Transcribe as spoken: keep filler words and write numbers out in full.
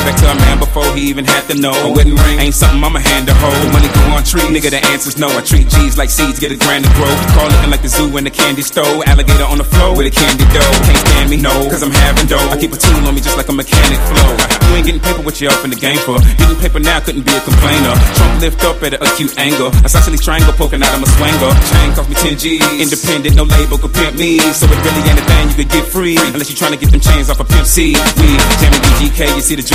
back to a man before he even had to know. A wedding ring ain't something I'ma hand to hold. Money go on tree, nigga, the answer's no. I treat G's like seeds, get a grand to grow. Car looking like the zoo in the candy store. Alligator on the floor with a candy dough. Can't stand me, no, cause I'm having dough. I keep a tool on me just like a mechanic flow. You ain't getting paper, what you up in the game for? Getting paper now couldn't be a complainer. Trump lift up at an acute angle. A isosceles triangle poking out of my swanger. Chain cost me ten G's. Independent, no label could pimp me. So it really ain't a thing you could get free unless you trying to get them chains off a Pimp C. We jamming D G K, you see the